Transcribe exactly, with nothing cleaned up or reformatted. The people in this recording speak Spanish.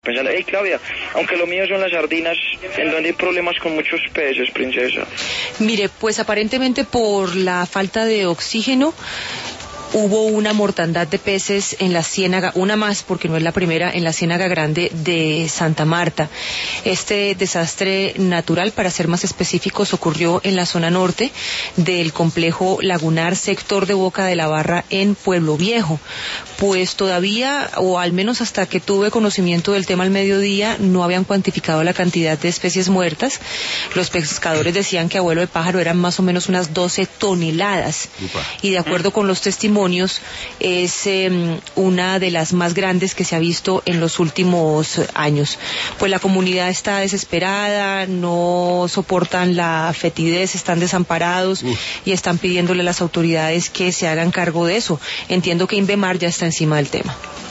pensando, hey Claudia, aunque lo mío son las sardinas, ¿en dónde hay problemas con muchos peces, princesa? Mire, pues aparentemente por la falta de oxígeno hubo una mortandad de peces en la ciénaga, una más porque no es la primera, en la ciénaga grande de Santa Marta. Este desastre natural, para ser más específicos, ocurrió en la zona norte del complejo lagunar sector de Boca de la Barra en Pueblo Viejo. Pues todavía, o al menos hasta que tuve conocimiento del tema al mediodía, no habían cuantificado la cantidad de especies muertas. Los pescadores decían que a vuelo de pájaro eran más o menos unas doce toneladas. Upa. Y de acuerdo con los testimonios, es eh, una de las más grandes que se ha visto en los últimos años. Pues la comunidad está desesperada, no soportan la fetidez, están desamparados Uf. y están pidiéndole a las autoridades que se hagan cargo de eso. Entiendo que Inbemar ya está encima del tema.